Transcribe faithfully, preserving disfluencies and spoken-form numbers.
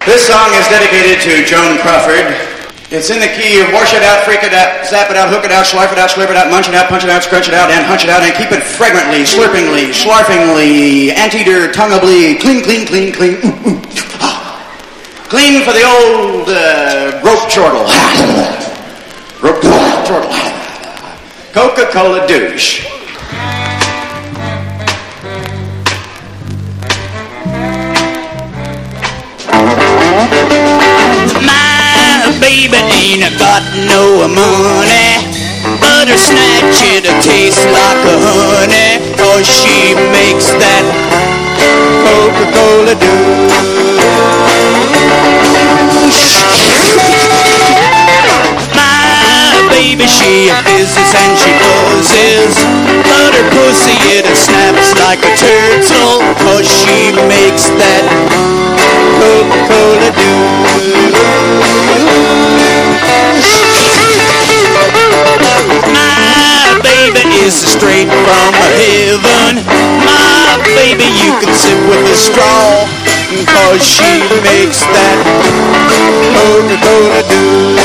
This song is dedicated to Joan Crawford. It's in the key of wash it out, freak it out, zap it out, hook it out, slife it out, slurp it out, munch it out, punch it out, scrunch it out, and hunch it out, and keep it fragrantly, slurpingly, slarfingly, anteater, tongueably, clean, clean, clean, clean, ooh, ooh. Ah. Clean for the old uh, rope chortle. Rope chortle. Coca-Cola douche. Baby ain't got no money, but her snatch it tastes like a honey, 'cause she makes that Coca-Cola douche. My baby, she fizzes and she buzzes, but her pussy it snaps like a turtle, 'cause she makes that Coca-Cola douche. My baby is straight from heaven. My baby you can sip with a straw, 'cause she makes that Coca-Cola douche.